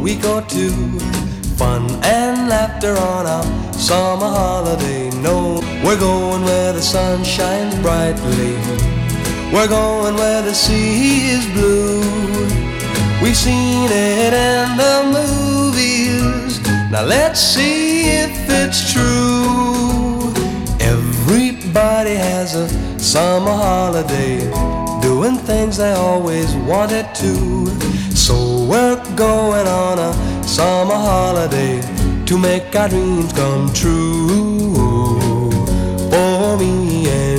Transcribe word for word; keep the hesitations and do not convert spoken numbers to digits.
week or two. Fun and laughter on our summer holiday. No, we're going where the sun shines brightly. We're going where the sea is blue. We've seen it in the movies. Now let's see if it's true. Everybody has a summer holiday, doing things they always wanted to. So we're going on a summer holiday to make our dreams come true. For me and